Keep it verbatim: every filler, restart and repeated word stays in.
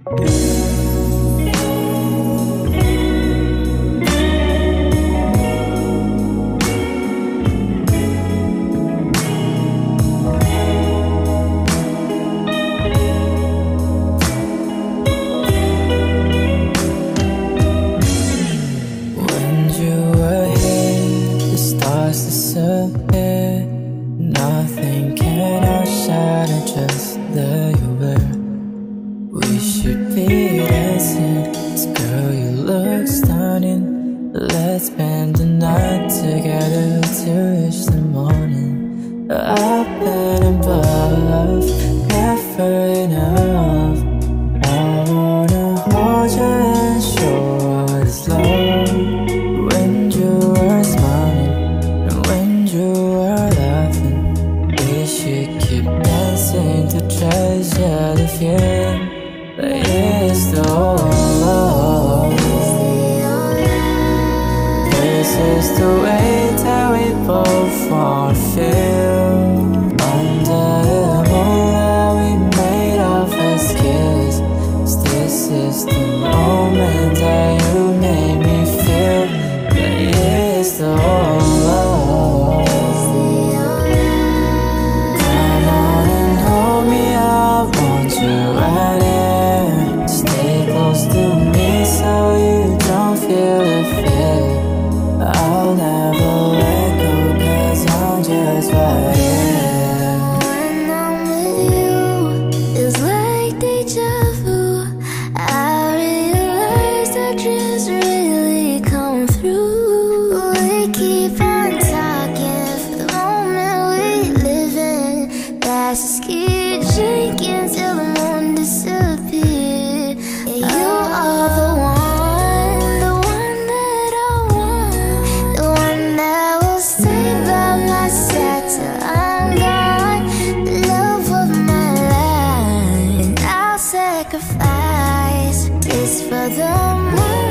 disappear. Nothing can outshine just the you were. We should be dancing, 'cause girl you look stunning. Let's spend the night together to reach the morning. Up and above, never enough. I wanna hold you and show us love. When you are smiling and when you are laughing, we should keep dancing to treasure the feeling that is the whole. This is the way that we both want to feel. Under the moonlight we made our first kiss. This is the moment that you made me feel that is the whole. Come on and hold me, I want you right here. Stay close to me so you don't feel the fear. I'll never let go 'cause I'm just right here. When I'm with you, it's like deja vu. I realize that dreams really come through. We keep on talking for the moment we live in. That's a ski drinking till the moon disappears. Yeah, you are the one, the one that I want, the one that will stay by my side till I'm gone, the love of my life. And I'll sacrifice this for the moon.